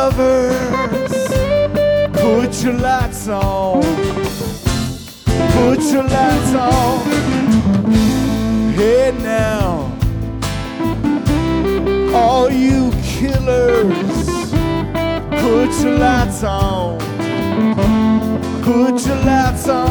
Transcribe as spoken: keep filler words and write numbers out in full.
lovers, put your lights on. Put your lights on. Hey now, all you killers, put your lights on. Put your lights on.